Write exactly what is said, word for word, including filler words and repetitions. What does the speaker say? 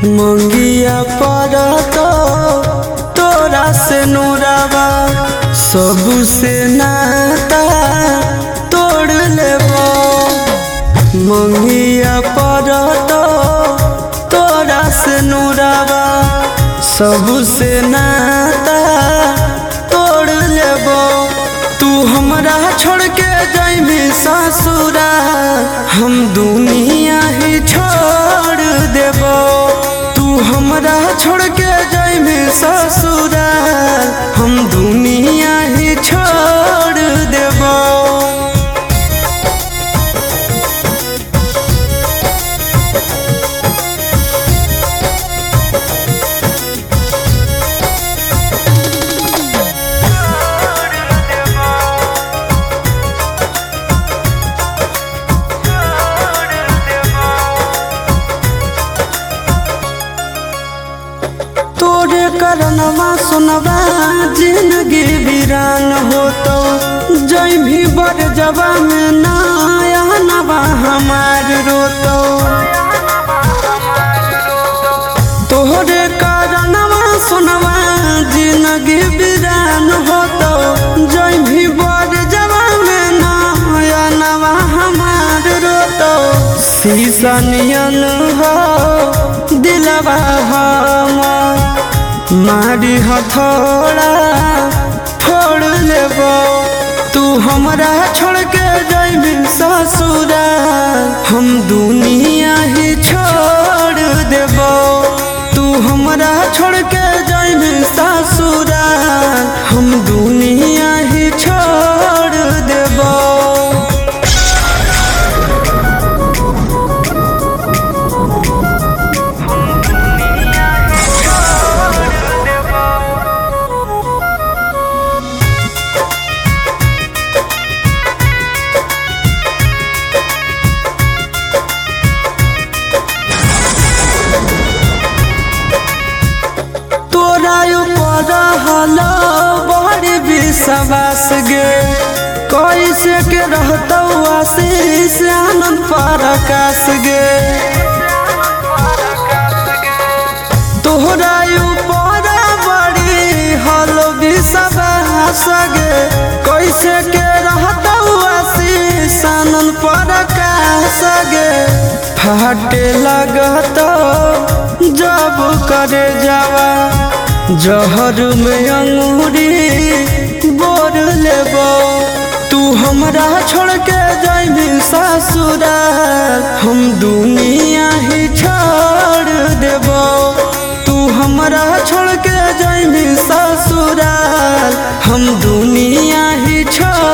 मंगिया पर तो तोरा से नूराबा सबसे नाता तोड़ लेबो। मंगिया पर तो तोरा से नूराबा सबसे नाता तोड़ लेबो। तू हमरा छोड़ के जाइबी ससुरा हम दुनिया ही छोड़ देबो। तू हमरा छोड़ के जाइबी ससुरा हम दुनिया ही छोड़ देबो। तोरे करनवा सुनवा जिंदगी वीरान हो तो जय भी बड़ जबा में नया नवा हमार रोतो। तोरे करनवा सुनवा जिंदगी वीरान हो तो जय भी बड़ जबा में नया नवा हमार रोतो। शीशा नियन हो दिलवा हमार मारी हथौड़ा फोड़ लेबो। तू हमरा छोड़ के जाइबी ससुरा हम दुनिया ही छोड़ देबो। तू हमरा छोड़ के जाइबी ससुरा हम दुनिया ही छोड़ देबो। बड़ी विश्वास गे कैसे के रहता आशीष आनंद प्रकाश गे। तोहरा ऊपर बड़ी हलो विश्वास गे कैसे के रहता आशीष आनंद प्रकाश गे। फाटे लगता जब करे जावा जहर में अंगूरी बोर लेबो। तू हमरा छोड़ के जाइबी ससुरा हम दुनिया ही छोड़ देबो। तू हमरा छोड़ के जाइबी ससुरा हम दुनिया ही छोड़